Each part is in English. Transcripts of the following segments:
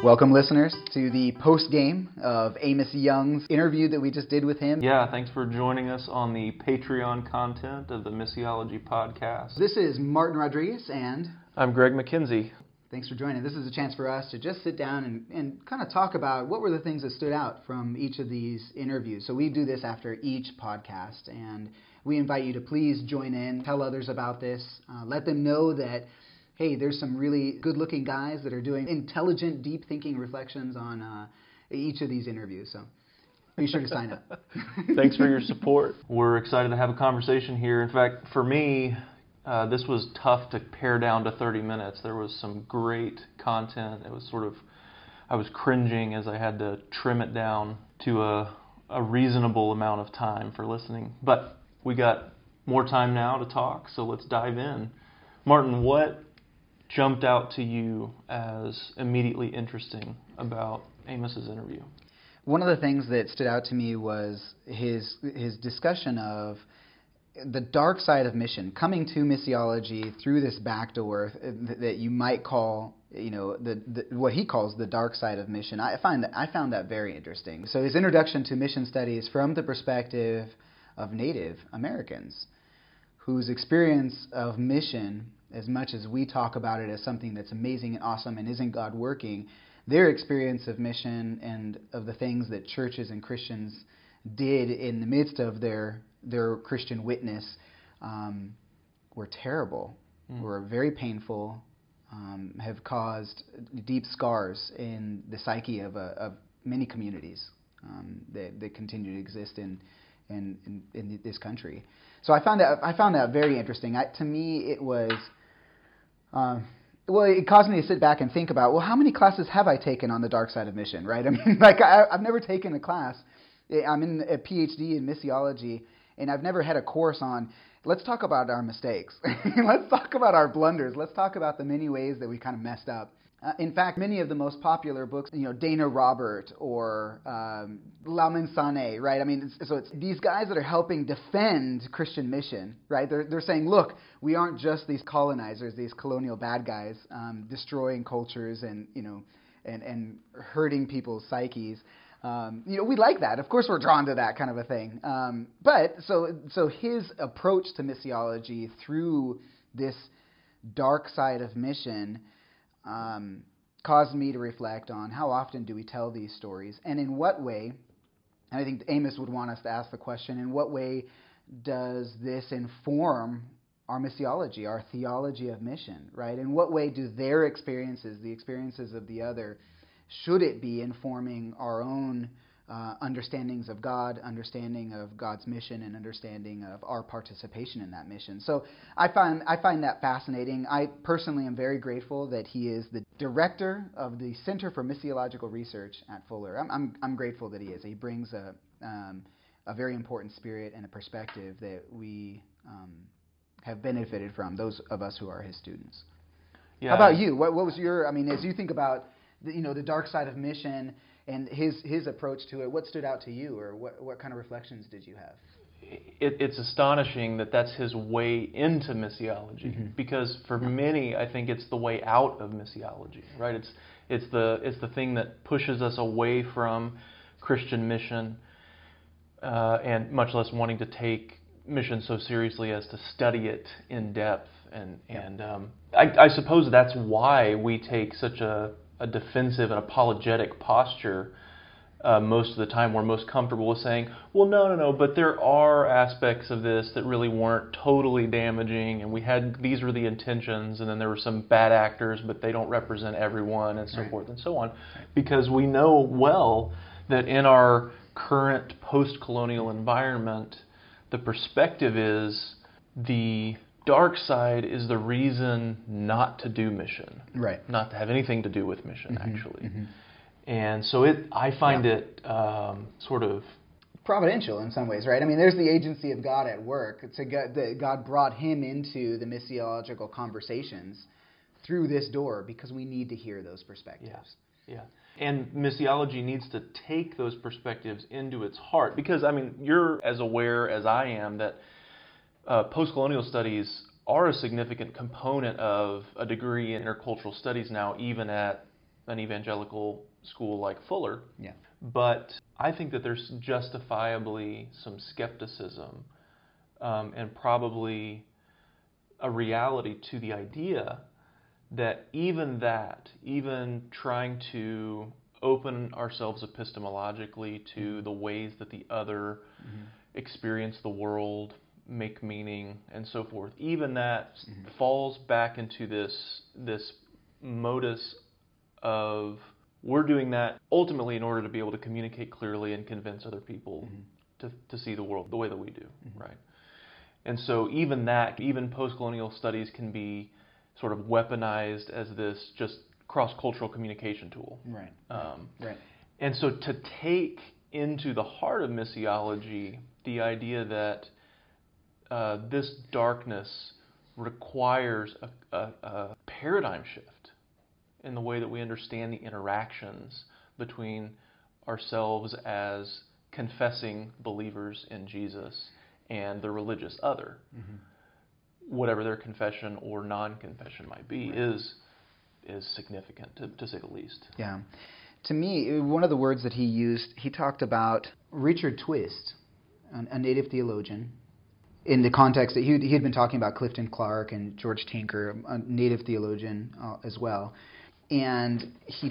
Welcome, listeners, to the post-game of Amos Young's interview that we just did with him. Yeah, thanks for joining us on the Patreon content of the Missiology Podcast. This is Martin Rodriguez, and I'm Greg McKenzie. Thanks for joining. This is a chance for us to just sit down and kind of talk about what were the things that stood out from each of these interviews. So we do this after each podcast, and we invite you to please join in, tell others about this, let them know that, hey, there's some really good-looking guys that are doing intelligent, deep-thinking reflections on each of these interviews. So be sure to sign up. Thanks for your support. We're excited to have a conversation here. In fact, for me, this was tough to pare down to 30 minutes. There was some great content. It was I was cringing as I had to trim it down to a reasonable amount of time for listening. But we got more time now to talk, so let's dive in. Martin, what jumped out to you as immediately interesting about Amos's interview? One of the things that stood out to me was his discussion of the dark side of mission, coming to missiology through this back door that you might call, what he calls the dark side of mission. I found that very interesting. So his introduction to mission studies from the perspective of Native Americans, whose experience of mission, as much as we talk about it as something that's amazing and awesome and isn't God working, their experience of mission and of the things that churches and Christians did in the midst of their Christian witness were terrible, were very painful, have caused deep scars in the psyche of many communities that continue to exist in this country. So I found that very interesting. To me, it was it caused me to sit back and think about, well, how many classes have I taken on the dark side of mission, right? I mean, I've never taken a class. I'm in a PhD in missiology, and I've never had a course on, let's talk about our mistakes. Let's talk about our blunders. Let's talk about the many ways that we kind of messed up. In fact, many of the most popular books, Dana Robert or Lamin Sanneh, right? I mean, it's these guys that are helping defend Christian mission, right? They're saying, look, we aren't just these colonizers, these colonial bad guys, destroying cultures and hurting people's psyches. We like that. Of course, we're drawn to that kind of a thing. But his approach to missiology through this dark side of mission caused me to reflect on how often do we tell these stories, and in what way, and I think Amos would want us to ask the question, in what way does this inform our missiology, our theology of mission, right? In what way do their experiences, the experiences of the other, should it be informing our own understandings of God, understanding of God's mission, and understanding of our participation in that mission? So I find that fascinating. I personally am very grateful that he is the director of the Center for Missiological Research at Fuller. I'm grateful that he is. He brings a very important spirit and a perspective that we have benefited from, those of us who are his students. Yeah. How about you? What was your, as you think about the dark side of mission and his approach to it, what stood out to you, or what kind of reflections did you have? It's astonishing that that's his way into missiology, because for many, I think it's the way out of missiology, right? It's the thing that pushes us away from Christian mission, and much less wanting to take mission so seriously as to study it in depth, I suppose that's why we take such a defensive and apologetic posture most of the time. We're most comfortable with saying, well, no, but there are aspects of this that really weren't totally damaging, and these were the intentions, and then there were some bad actors, but they don't represent everyone, and so forth and so on. Because we know well that in our current post-colonial environment, the perspective is the dark side is the reason not to do mission, right? Not to have anything to do with mission, actually. And so I find it sort of providential in some ways, right? I mean, there's the agency of God at work. God brought him into the missiological conversations through this door because we need to hear those perspectives. Yeah. And missiology needs to take those perspectives into its heart, because, you're as aware as I am that post-colonial studies are a significant component of a degree in intercultural studies now, even at an evangelical school like Fuller. Yeah. But I think that there's justifiably some skepticism and probably a reality to the idea that even trying to open ourselves epistemologically to the ways that the other experience the world, make meaning, and so forth, even that falls back into this modus of we're doing that ultimately in order to be able to communicate clearly and convince other people to see the world the way that we do, right? And so even post-colonial studies can be sort of weaponized as this just cross-cultural communication tool. Right. Right. And so to take into the heart of missiology the idea that this darkness requires a paradigm shift in the way that we understand the interactions between ourselves as confessing believers in Jesus and the religious other, whatever their confession or non-confession might be, is significant, to say the least. Yeah. To me, one of the words that he used, he talked about Richard Twist, a native theologian, in the context that he had been talking about Clifton Clark and George Tinker, a native theologian as well. And he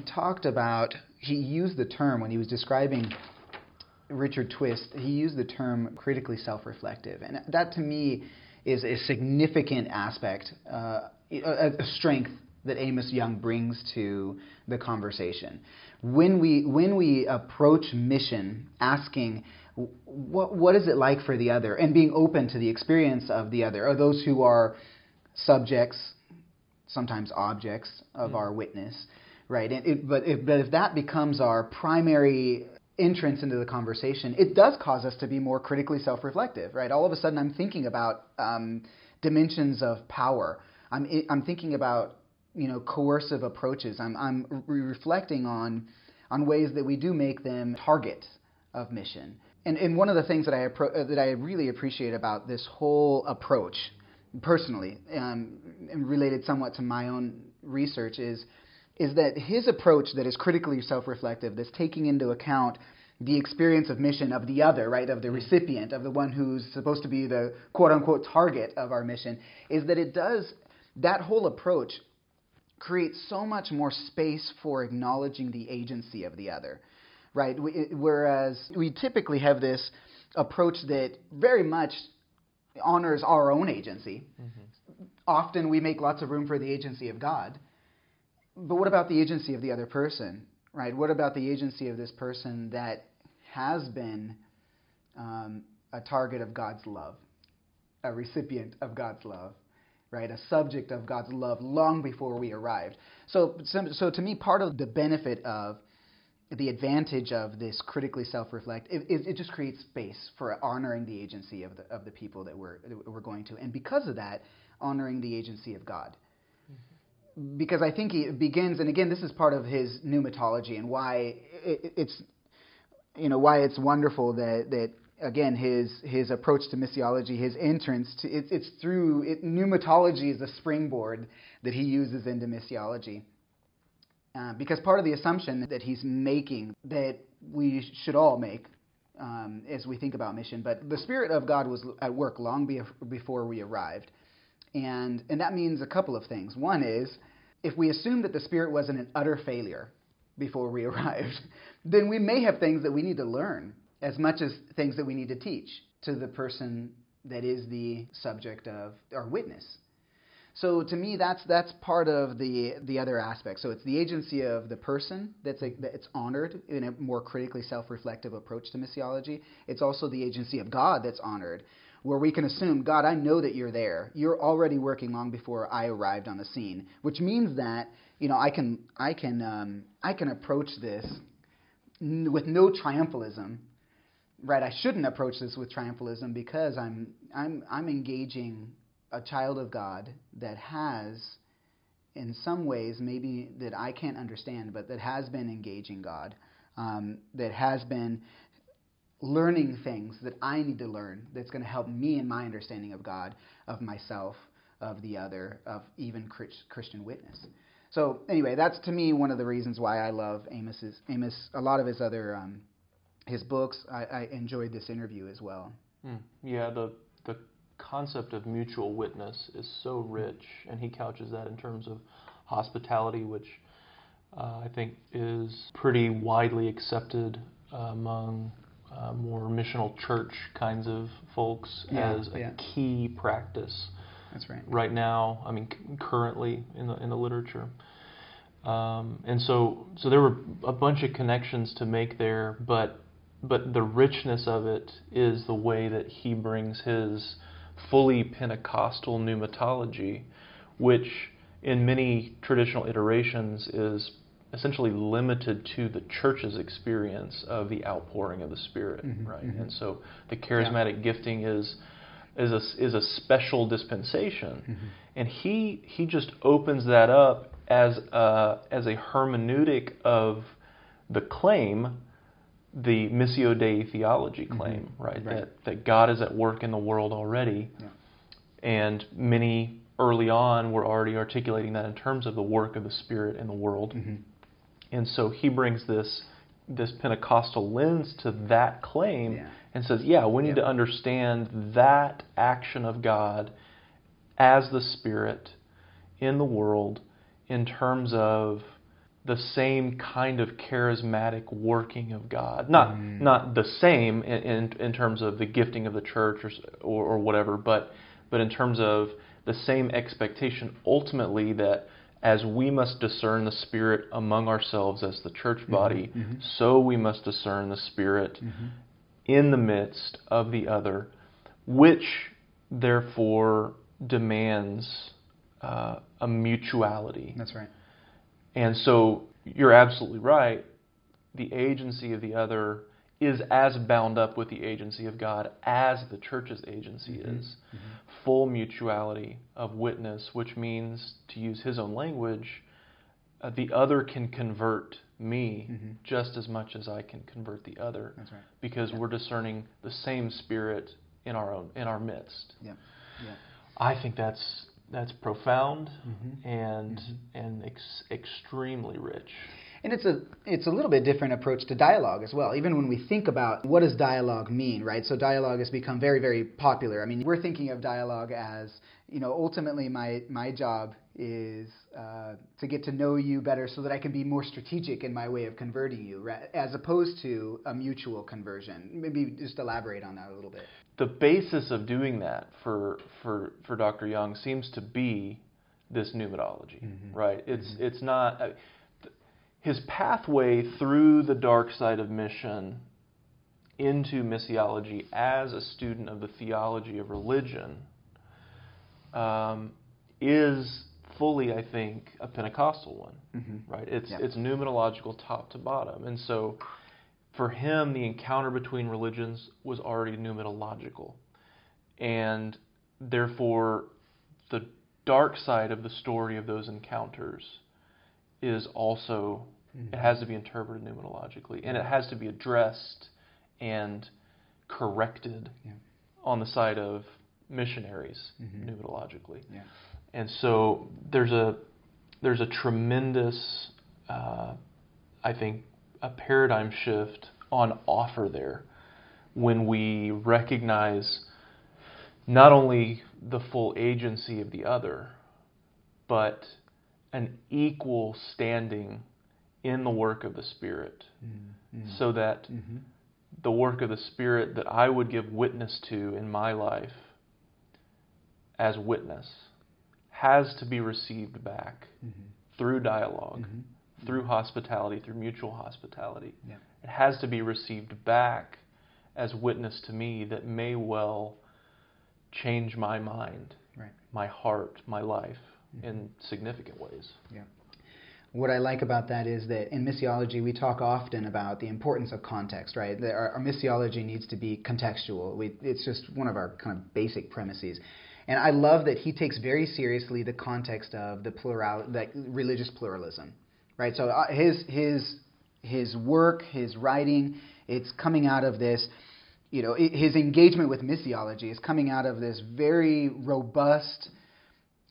used the term, when he was describing Richard Twist, he used the term critically self-reflective. And that to me is a significant aspect, a strength that Amos Young brings to the conversation. When we approach mission asking, what is it like for the other, and being open to the experience of the other, or those who are subjects, sometimes objects of our witness, right? But if that becomes our primary entrance into the conversation, it does cause us to be more critically self-reflective, right? All of a sudden, I'm thinking about dimensions of power. I'm thinking about coercive approaches. I'm reflecting on ways that we do make them targets of mission. And one of the things that I really appreciate about this whole approach, personally, and related somewhat to my own research, is that his approach that is critically self-reflective, that's taking into account the experience of mission of the other, right, of the recipient, of the one who's supposed to be the quote-unquote target of our mission, is that that whole approach creates so much more space for acknowledging the agency of the other, right? Whereas we typically have this approach that very much honors our own agency. Often we make lots of room for the agency of God. But what about the agency of the other person, right? What about the agency of this person that has been a target of God's love, a recipient of God's love, right? A subject of God's love long before we arrived. So to me, part of the benefit of the advantage of this critically self-reflect, it just creates space for honoring the agency of the people that we're going to, and because of that, honoring the agency of God. Because I think he begins, and again, this is part of his pneumatology, and why it's wonderful that again his approach to missiology, his entrance to it's through pneumatology is a springboard that he uses into missiology. Because part of the assumption that he's making, that we should all make as we think about mission, but the Spirit of God was at work long before we arrived. And that means a couple of things. One is, if we assume that the Spirit wasn't an utter failure before we arrived, then we may have things that we need to learn as much as things that we need to teach to the person that is the subject of our witness. So to me, that's part of the other aspect. So it's the agency of the person that's honored in a more critically self-reflective approach to missiology. It's also the agency of God that's honored, where we can assume, God, I know that you're there. You're already working long before I arrived on the scene, which means that I can approach this with no triumphalism, right? I shouldn't approach this with triumphalism because I'm engaging a child of God that has, in some ways, maybe that I can't understand, but that has been engaging God, that has been learning things that I need to learn, that's going to help me in my understanding of God, of myself, of the other, of even Christian witness. So anyway, that's to me one of the reasons why I love Amos. A lot of his other his books. I enjoyed this interview as well. Yeah, the concept of mutual witness is so rich, and he couches that in terms of hospitality, which I think is pretty widely accepted among more missional church kinds of folks as a key practice. That's right. Right now, I mean, currently in the literature, and so there were a bunch of connections to make there, but the richness of it is the way that he brings his fully Pentecostal pneumatology, which in many traditional iterations is essentially limited to the church's experience of the outpouring of the Spirit, right? And so the charismatic gifting is a special dispensation, and he just opens that up as a hermeneutic of the claim, the Missio Dei theology claim, right? That God is at work in the world already, and many early on were already articulating that in terms of the work of the Spirit in the world. And so he brings this Pentecostal lens to that claim and says, we need to understand that action of God as the Spirit in the world in terms of the same kind of charismatic working of God. Not the same in terms of the gifting of the church or whatever, but in terms of the same expectation ultimately that as we must discern the Spirit among ourselves as the church body, so we must discern the Spirit in the midst of the other, which therefore demands a mutuality. That's right. And so you're absolutely right. The agency of the other is as bound up with the agency of God as the church's agency is. Full mutuality of witness, which means, to use his own language, the other can convert me just as much as I can convert the other. That's right. Because we're discerning the same Spirit in our midst. Yeah. I think that's profound and extremely rich. And it's a little bit different approach to dialogue as well. Even when we think about what does dialogue mean, right? So dialogue has become very, very popular. I mean, we're thinking of dialogue as, ultimately my job is to get to know you better so that I can be more strategic in my way of converting you, right? As opposed to a mutual conversion. Maybe just elaborate on that a little bit. The basis of doing that for Dr. Young seems to be this pneumatology, right? It's not... His pathway through the dark side of mission into missiology as a student of the theology of religion is fully, I think, a Pentecostal one, right? It's pneumatological top to bottom. And so for him, the encounter between religions was already pneumatological. And therefore, the dark side of the story of those encounters is also, it has to be interpreted pneumatologically, and it has to be addressed and corrected on the side of missionaries pneumatologically. And so there's a tremendous, I think, a paradigm shift on offer there when we recognize not only the full agency of the other, but an equal standing in the work of the Spirit, so that the work of the Spirit that I would give witness to in my life as witness has to be received back through dialogue, through hospitality, through mutual hospitality. It has to be received back as witness to me that may well change my mind, my heart, my life in significant ways. What I like about that is that in missiology, we talk often about the importance of context, right? Our missiology needs to be contextual. It's just one of our kind of basic premises. And I love that he takes very seriously the context of the religious pluralism, right? So his work, his writing, it's coming out of this, his engagement with missiology is coming out of this very robust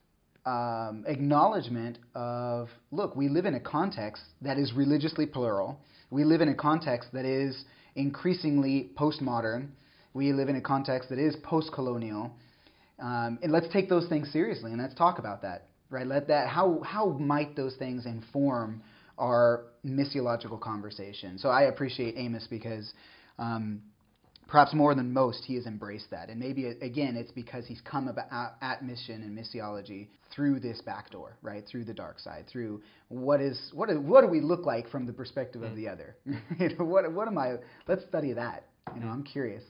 acknowledgement of, look, we live in a context that is religiously plural. We live in a context that is increasingly postmodern. We live in a context that is post-colonial. And let's take those things seriously, and let's talk about that, right? How might those things inform our missiological conversation? So I appreciate Amos because perhaps more than most, he has embraced that. And maybe, again, it's because he's come at mission and missiology through this back door, right? Through the dark side, through what do we look like from the perspective of the other? Let's study that. I'm curious.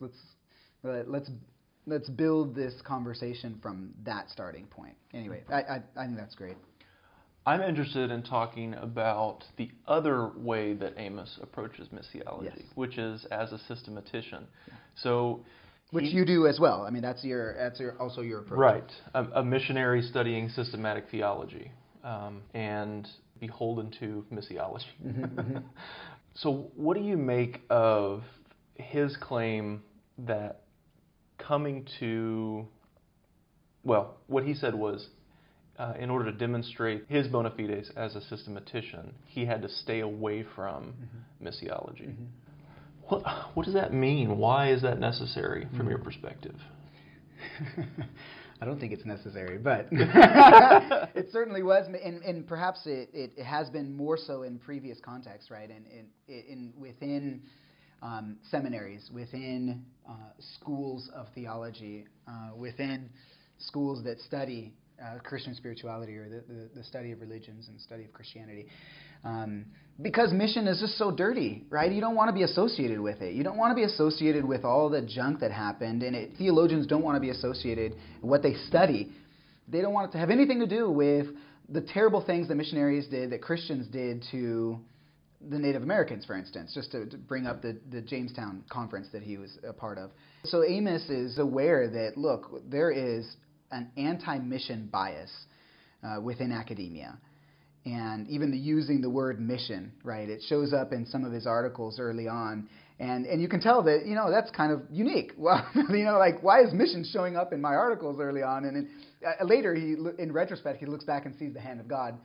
Let's build this conversation from that starting point. Anyway, I think that's great. I'm interested in talking about the other way that Amos approaches missiology, Yes. which is as a systematician. Yeah. So, which you do as well. I mean, that's also your approach. Right, a missionary studying systematic theology and beholden to missiology. Mm-hmm. So, what do you make of his claim that coming to, well, what he said was, in order to demonstrate his bona fides as a systematician, he had to stay away from missiology. Mm-hmm. What does that mean? Why is that necessary from your perspective? I don't think it's necessary, but it certainly was, and perhaps it has been more so in previous contexts, right? Within seminaries, within schools of theology, within schools that study Christian spirituality or the study of religions and study of Christianity. Because mission is just so dirty, right? You don't want to be associated with it. You don't want to be associated with all the junk that happened, and theologians don't want to be associated with what they study. They don't want it to have anything to do with the terrible things that missionaries did, that Christians did to the Native Americans, for instance, just to bring up the Jamestown conference that he was a part of. So Amos is aware that, look, there is an anti-mission bias within academia. And even using the word mission, right? It shows up in some of his articles early on. And you can tell that, that's kind of unique. Well, why is mission showing up in my articles early on? And later, in retrospect, he looks back and sees the hand of God,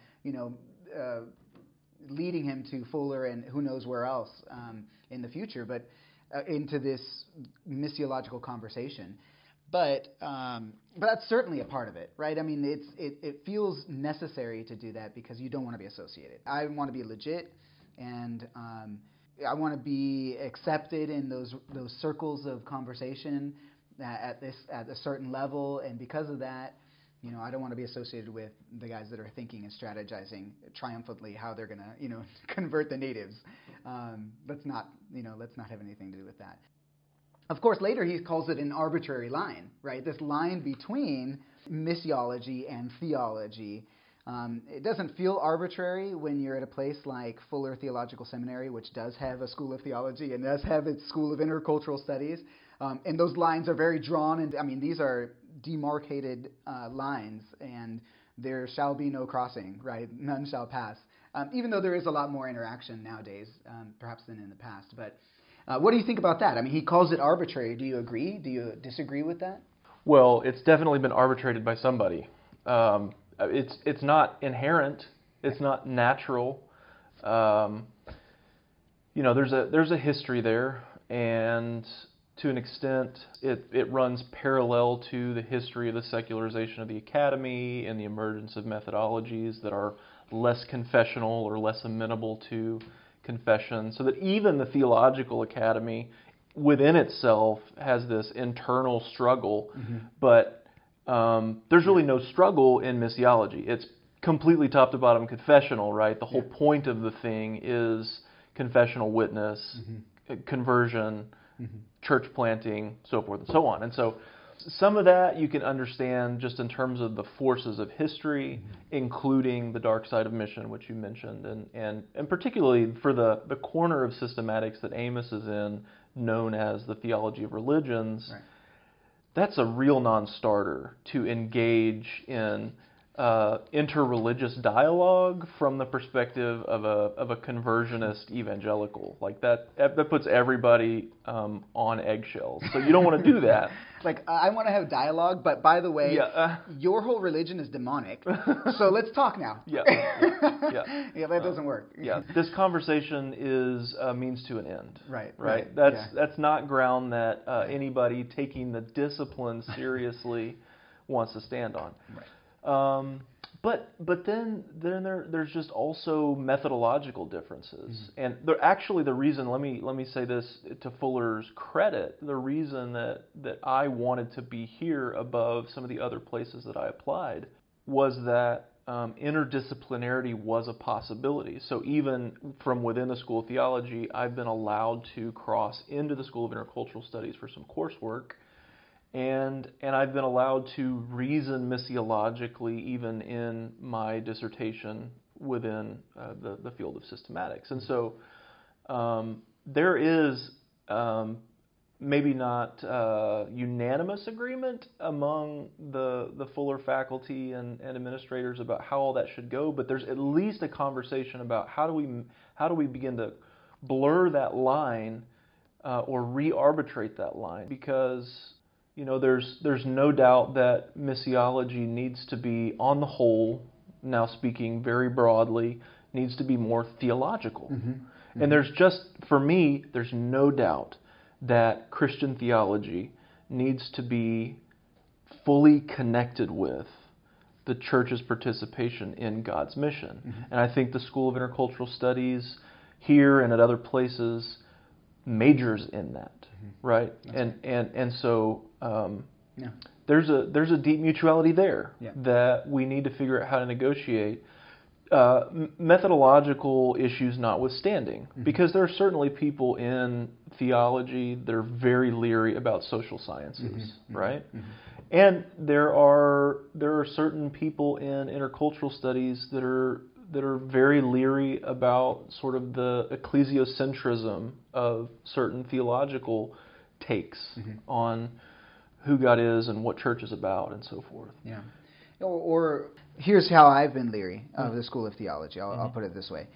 leading him to Fuller and who knows where else in the future, but into this missiological conversation. But that's certainly a part of it, right? I mean, it feels necessary to do that because you don't want to be associated. I want to be legit, and I want to be accepted in those circles of conversation at a certain level, and because of that, I don't want to be associated with the guys that are thinking and strategizing triumphantly how they're going to, convert the natives. Let's not have anything to do with that. Of course, later he calls it an arbitrary line, right? This line between missiology and theology. It doesn't feel arbitrary when you're at a place like Fuller Theological Seminary, which does have a school of theology and does have its school of intercultural studies. And those lines are very drawn, and these are demarcated lines, and there shall be no crossing, right? None shall pass. Even though there is a lot more interaction nowadays, perhaps than in the past. But what do you think about that? I mean, he calls it arbitrary. Do you agree? Do you disagree with that? Well, it's definitely been arbitrated by somebody. It's not inherent. It's not natural. There's a history there, and to an extent, it runs parallel to the history of the secularization of the academy and the emergence of methodologies that are less confessional or less amenable to confession, so that even the theological academy within itself has this internal struggle, but there's really no struggle in missiology. It's completely top to bottom confessional, right? The whole point of the thing is confessional witness, conversion, church planting, so forth and so on. And so some of that you can understand just in terms of the forces of history, including the dark side of mission, which you mentioned, and particularly for the corner of systematics that Amos is in, known as the theology of religions. Right. That's a real non-starter to engage in interreligious dialogue from the perspective of a conversionist evangelical. Like that puts everybody on eggshells. So you don't want to do that. Like, I want to have dialogue, but by the way, your whole religion is demonic. So let's talk now. Yeah, that doesn't work. Yeah, this conversation is a means to an end. Right. That's not ground that anybody taking the discipline seriously wants to stand on. Right. But then there's just also methodological differences, and the reason, let me say this to Fuller's credit, the reason that I wanted to be here above some of the other places that I applied was that interdisciplinarity was a possibility. So even from within the School of Theology, I've been allowed to cross into the School of Intercultural Studies for some coursework. And I've been allowed to reason missiologically even in my dissertation within the field of systematics. And so there is maybe not unanimous agreement among the Fuller faculty and administrators about how all that should go, but there's at least a conversation about how do we begin to blur that line or re-arbitrate that line, because there's no doubt that missiology needs to be, on the whole, now speaking very broadly, needs to be more theological. Mm-hmm. And for me, there's no doubt that Christian theology needs to be fully connected with the church's participation in God's mission. Mm-hmm. And I think the School of Intercultural Studies here and at other places majors in that. Right, and so there's a deep mutuality there that we need to figure out how to negotiate. Methodological issues notwithstanding, because there are certainly people in theology that are very leery about social sciences, right? Mm-hmm. And there are certain people in intercultural studies that are very leery about sort of the ecclesiocentrism of certain theological takes on who God is and what church is about and so forth. Yeah. Or here's how I've been leery of the School of Theology. I'll put it this way.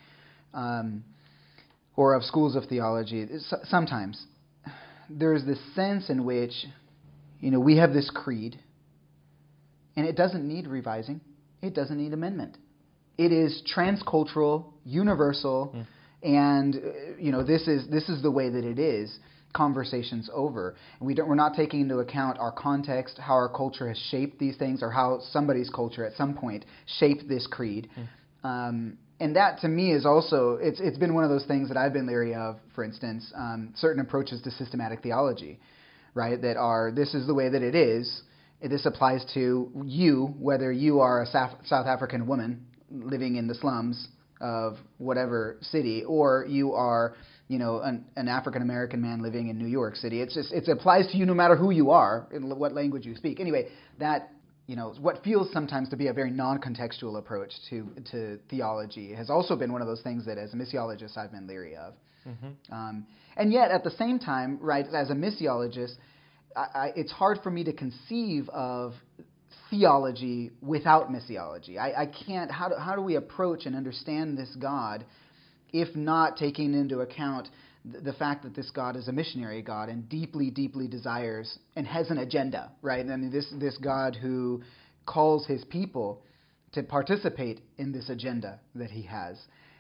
Or of schools of theology. Sometimes there's this sense in which, we have this creed, and it doesn't need revising. It doesn't need amendment. It is transcultural, universal, and this is the way that it is. Conversation's over. And we're not taking into account our context, how our culture has shaped these things, or how somebody's culture at some point shaped this creed. And that, to me, is also it's been one of those things that I've been leery of. For instance, certain approaches to systematic theology, right? That are, this is the way that it is. This applies to you, whether you are a South African woman living in the slums of whatever city, or you are, an African American man living in New York City. It applies to you no matter who you are, in what language you speak. Anyway, that what feels sometimes to be a very non-contextual approach to theology has also been one of those things that, as a missiologist, I've been leery of. Mm-hmm. And yet, at the same time, right, as a missiologist, it's hard for me to conceive of theology without missiology. I can't. How do we approach and understand this God if not taking into account the fact that this God is a missionary God and deeply, deeply desires and has an agenda, right? I mean, this God who calls his people to participate in this agenda that he has,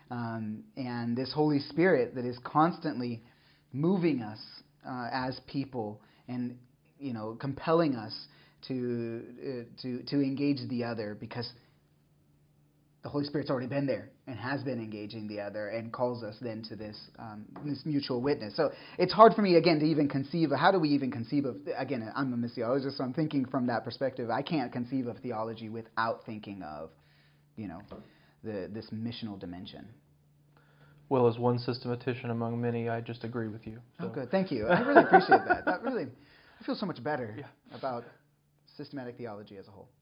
and this Holy Spirit that is constantly moving us as people and compelling us to engage the other, because the Holy Spirit's already been there and has been engaging the other and calls us then to this mutual witness. So it's hard for me, again, to even conceive of, how do we even conceive of, again, I'm a missiologist, so I'm thinking from that perspective. I can't conceive of theology without thinking of, this missional dimension. Well, as one systematician among many, I just agree with you. So. Oh, good. Thank you. I really appreciate that. I feel so much better about systematic theology as a whole.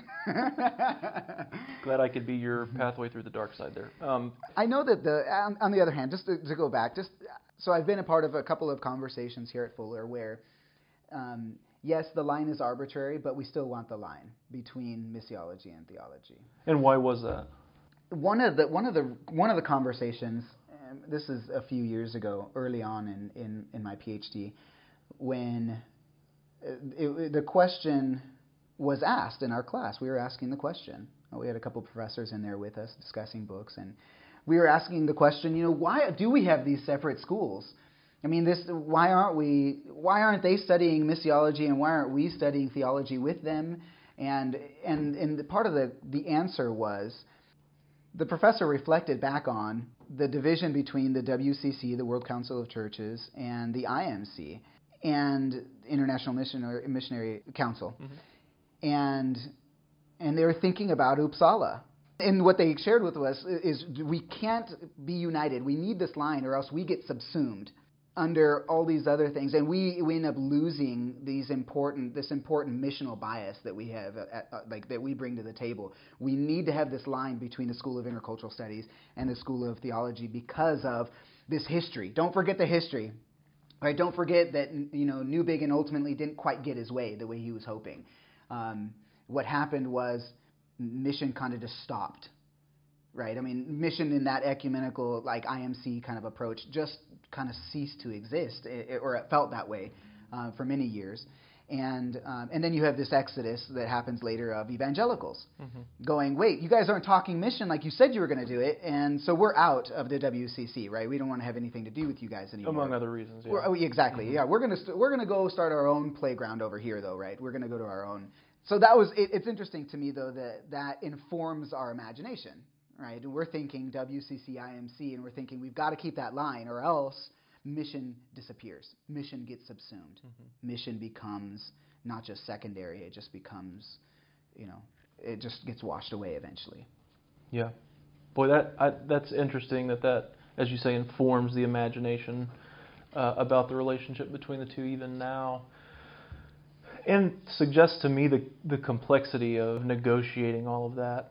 Glad I could be your pathway through the dark side there. I know that on the other hand, just to go back, so I've been a part of a couple of conversations here at Fuller where, yes, the line is arbitrary, but we still want the line between missiology and theology. And why was that? One of the conversations, this is a few years ago, early on in my PhD, when the question was asked in our class. We were asking the question. We had a couple of professors in there with us discussing books, and we were asking the question, why do we have these separate schools? I mean, why aren't they studying missiology, and why aren't we studying theology with them? And part of the answer was, the professor reflected back on the division between the WCC, the World Council of Churches, and the IMC, and International Missionary Council. And they were thinking about Uppsala. And what they shared with us is we can't be united. We need this line, or else we get subsumed under all these other things, and we end up losing this important missional bias that we have, that we bring to the table. We need to have this line between the School of Intercultural Studies and the School of Theology because of this history. Don't forget the history, right? Don't forget that Newbigin ultimately didn't quite get his way the way he was hoping. What happened was mission kind of just stopped. Right, I mean, mission in that ecumenical, IMC kind of approach just kind of ceased to exist, or it felt that way for many years. And then you have this exodus that happens later of evangelicals going, wait, you guys aren't talking mission like you said you were going to do it, and so we're out of the WCC, right? We don't want to have anything to do with you guys anymore. Among other reasons, yeah. Exactly, yeah. We're gonna go start our own playground over here, though, right? We're going to go to our own. So that was it's interesting to me, though, that informs our imagination. Right, and we're thinking WCC, IMC, and we're thinking we've got to keep that line, or else mission disappears. Mission gets subsumed. Mission becomes not just secondary; it just becomes, it just gets washed away eventually. Yeah, boy, that's interesting. That, as you say, informs the imagination about the relationship between the two, even now, and suggests to me the complexity of negotiating all of that.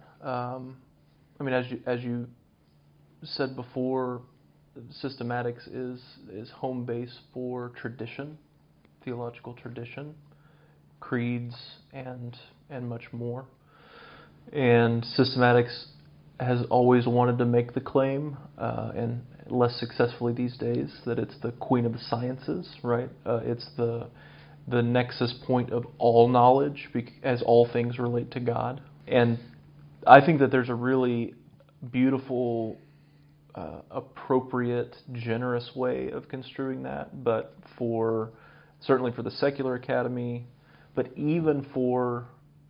I mean, as you said before, systematics is home base for tradition, theological tradition, creeds, and much more. And systematics has always wanted to make the claim, and less successfully these days, that it's the queen of the sciences, right? It's the nexus point of all knowledge, as all things relate to God. And I think that there's a really beautiful, appropriate, generous way of construing that, but certainly for the secular academy, but even for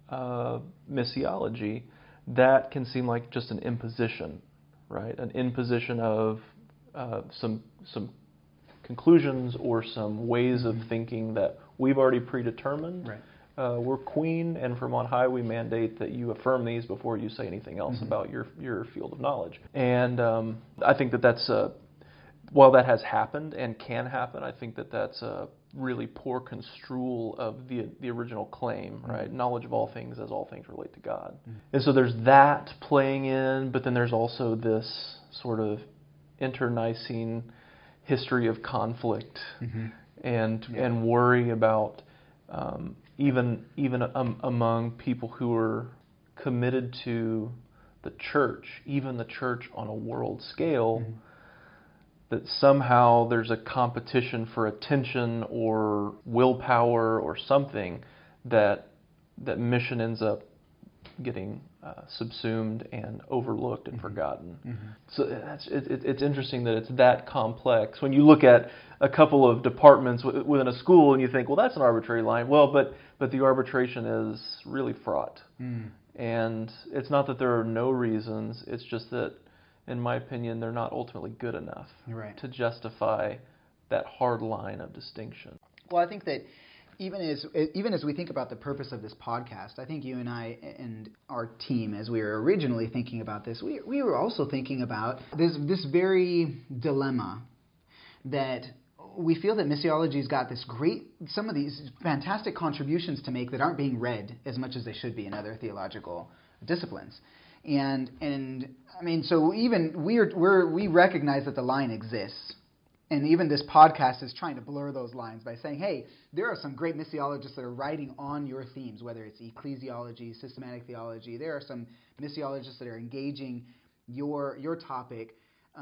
missiology, that can seem like just an imposition, right? An imposition of some conclusions or some ways of thinking that we've already predetermined. Right. We're queen, and from on high we mandate that you affirm these before you say anything else about your field of knowledge. And I think that's while that has happened and can happen, I think that's a really poor construal of the original claim, right? Knowledge of all things as all things relate to God. And so there's that playing in, but then there's also this sort of internecine history of conflict and worry about even among people who are committed to the church, even the church on a world scale, that somehow there's a competition for attention or willpower or something that mission ends up getting subsumed and overlooked and forgotten. So it's interesting that it's that complex. When you look at a couple of departments within a school and you think, well, that's an arbitrary line. Well, but the arbitration is really fraught. And it's not that there are no reasons. It's just that, in my opinion, they're not ultimately good enough to justify that hard line of distinction. Well, I think that even as we think about the purpose of this podcast, I think you and I and our team, as we were originally thinking about this, we were also thinking about this very dilemma that we feel that missiology's got some of these fantastic contributions to make that aren't being read as much as they should be in other theological disciplines. And I mean, so even we recognize that the line exists, And even this podcast is trying to blur those lines by saying, hey, there are some great missiologists that are writing on your themes, whether it's ecclesiology, systematic theology. There are some missiologists that are engaging your topic.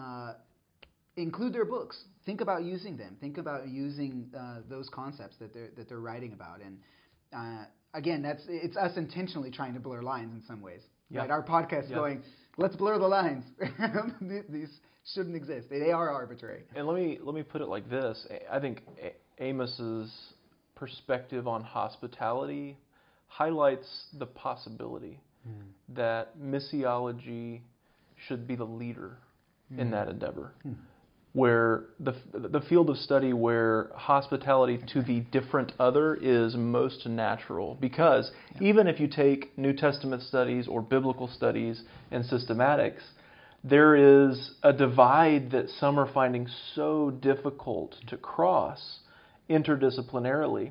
Include their books. Think about using them. Think about using those concepts that they're writing about. And again, it's us intentionally trying to blur lines in some ways. Yeah. Right? Our podcast going, let's blur the lines. These shouldn't exist. They are arbitrary. And let me put it like this. I think Amos's perspective on hospitality highlights the possibility that missiology should be the leader in that endeavor. Where the field of study where hospitality to the different other is most natural. Because even if you take New Testament studies or biblical studies and systematics, there is a divide that some are finding so difficult to cross interdisciplinarily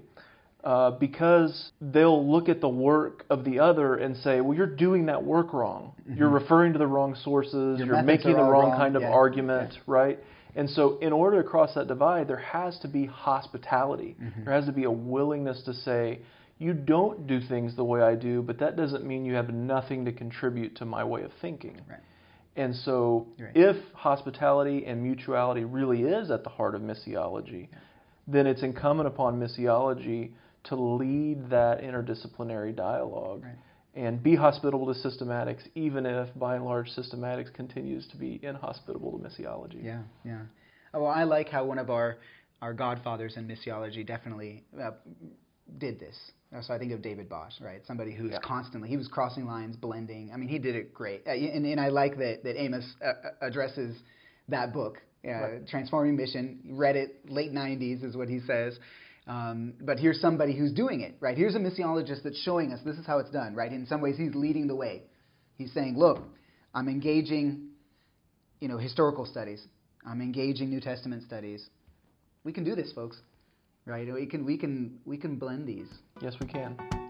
because they'll look at the work of the other and say, well, you're doing that work wrong. You're referring to the wrong sources. You're making the wrong kind of argument, right? And so in order to cross that divide, there has to be hospitality. There has to be a willingness to say, you don't do things the way I do, but that doesn't mean you have nothing to contribute to my way of thinking. Right. And so if hospitality and mutuality really is at the heart of missiology, then it's incumbent upon missiology to lead that interdisciplinary dialogue. Right. And be hospitable to systematics, even if, by and large, systematics continues to be inhospitable to missiology. Yeah, yeah. Well, I like how one of our godfathers in missiology definitely did this. So I think of David Bosch, right? Somebody who's constantly, he was crossing lines, blending. I mean, he did it great. And I like that Amos addresses that book, Transforming Mission. Read it, late 90s is what he says. But here's somebody who's doing it, right? Here's a missiologist that's showing us this is how it's done, right? In some ways, he's leading the way. He's saying, look, I'm engaging, historical studies. I'm engaging New Testament studies. We can do this, folks, right? We can blend these. Yes, we can.